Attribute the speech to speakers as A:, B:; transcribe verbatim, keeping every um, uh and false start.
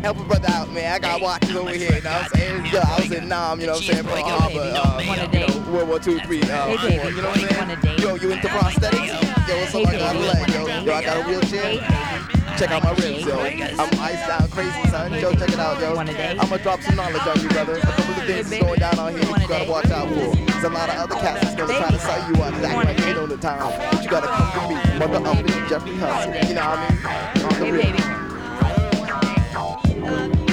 A: help a brother out, man. I got watches over here, you know what I'm saying? Yo, I was in Nam, you know what I'm saying? Pearl Harbor, uh, you know, World War Two, three, uh,
B: Hey,
A: four,
B: baby.
A: you know what I'm saying? Yo, you into prosthetics? Yo, what's up? I got a leg, yo. Yo, I got a wheelchair. Check out my ribs, yo. I'm iced out crazy, son. Yo, check it out, yo. I'ma drop some knowledge on you, brother. A couple of things is going down out here that you gotta watch out for. There's a lot of other cats that's gonna try to sell you out, act like they know the time. But you gotta come to me, Mother Uncle Jeffrey Hudson. You know what I mean? On the
B: Hey,
A: real.
B: baby.